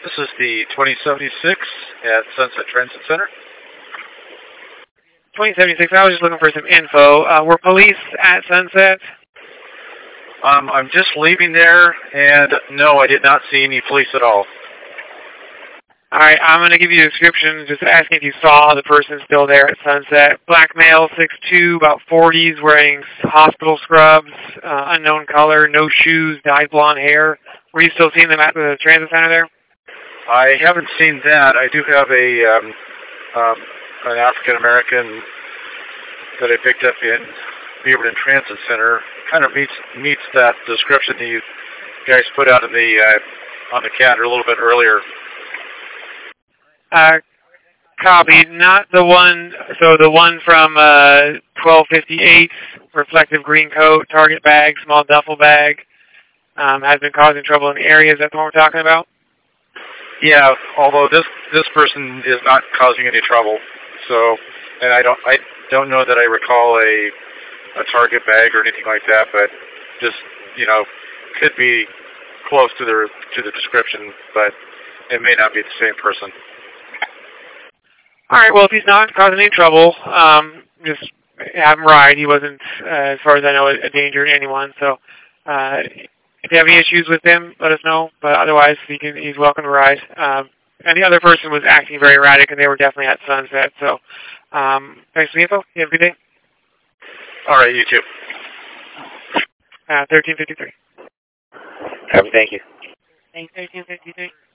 This is the 2076 at Sunset Transit Center. 2076, I was just looking for some info. Were police at Sunset? I'm just leaving there, and no, I did not see any police at all. Alright, I'm going to give you a description, just asking if you saw the person still there at Sunset. Black male, 6'2", about 40s, wearing hospital scrubs, unknown color, no shoes, dyed blonde hair. Were you still seeing them at the transit center there? I haven't seen that. I do have an African-American that I picked up in Beaverton Transit Center. Kind of meets that description that you guys put out in on the CAT a little bit earlier. Copy. Not the one, so the one from 1258, reflective green coat, target bag, small duffel bag, has been causing trouble in the area. Is that the one we're talking about? Yeah, although this person is not causing any trouble. So, and I don't know that I recall a target bag or anything like that, but just, could be close to the description, but it may not be the same person. All right, well, if he's not causing any trouble, just have him ride. He wasn't, as far as I know, a danger to anyone. So if you have any issues with him, let us know. But otherwise, he's welcome to ride. And the other person was acting very erratic, and they were definitely at Sunset. So thanks for the info. You have a good day. All right, you too. 1353. Thank you. Thanks, 1353.